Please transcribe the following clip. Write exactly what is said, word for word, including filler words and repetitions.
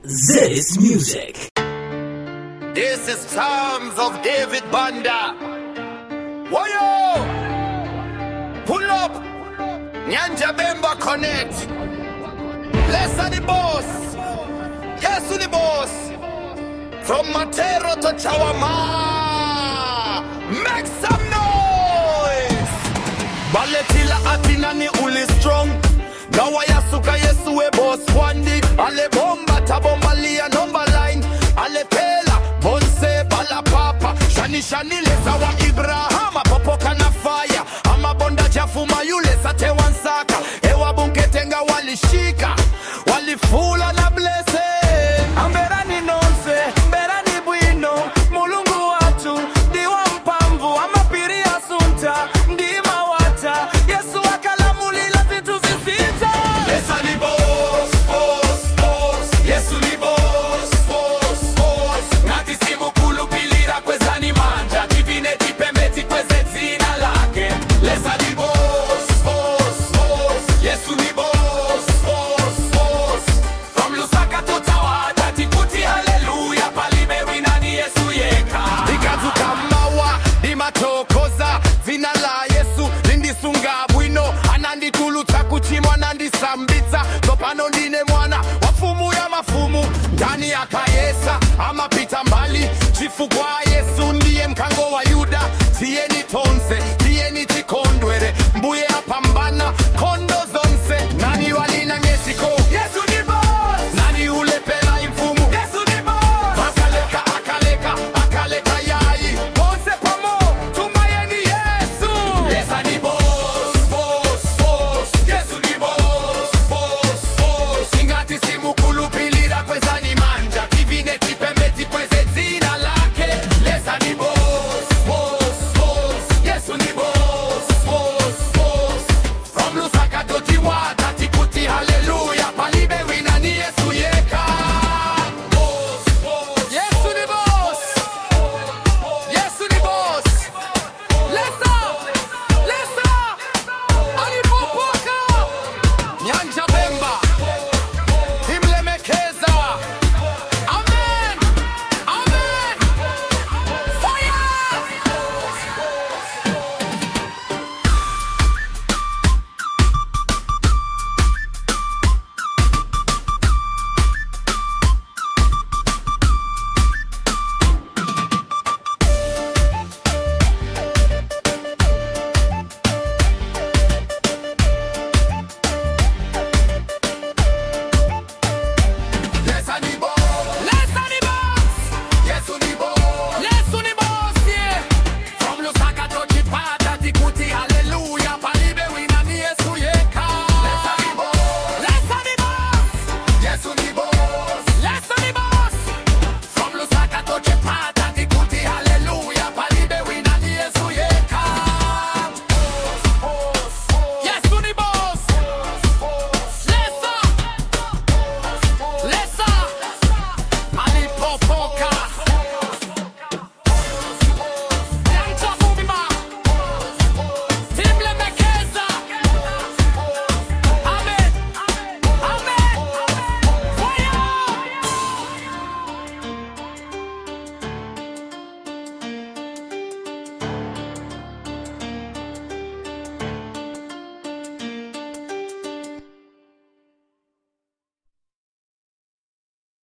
This music. This is Psalms of David Banda. Wayo! Pull up! Nyanja Bemba Connect. Bless the boss. Yes, the boss. From Matero to Chawama. Make some noise. Baletila atinani uli strong. Gawaya suka yesu we boss wandi. Ale bomba tabomba liya number line. Ale pela bonse bala papa. Shani shani lesa wa Ibrahama popoka na fire. Ama bonda jafuma yule sate wansaka. Ewa bunketenga walishika. Walifula na blesse. Ambera ni nonse. Mbera ni bwino. Mulungu watu. Diwa mpamvu. Ama piri asunta. Ndima wata. Yesu wakala mulila vitu visita. Lesa ni boss, boss, boss. Yesu ni boss, boss, boss. Ngati simu kulu pilira kwezani manja. Divine tipemeti kweze zina lake. Lesa ni boss, boss, boss. Yesu ni boss, boss, boss. From Lusaka to Tawada tikuti hallelujah. Palime winani Yesu yeka. Ikazu kamawa, dimatokoza. Zina la Yesu, lindi sunga bwino. Anandi tulu takuchimwa nandi sambitsa. Topano ndine mwana, wafumu ya mafumu. Ndani ya kayesa, ama pita mbali. Chifu kwa